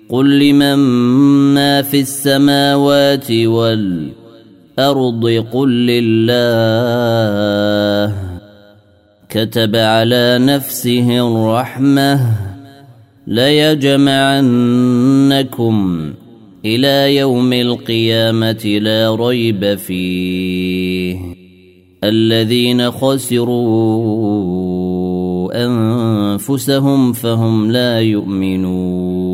قل لمن ما في السماوات والأرض قل لله كتب على نفسه الرحمة ليجمعنكم إلى يوم القيامة لا ريب فيه الذين خسروا أنفسهم فهم لا يؤمنون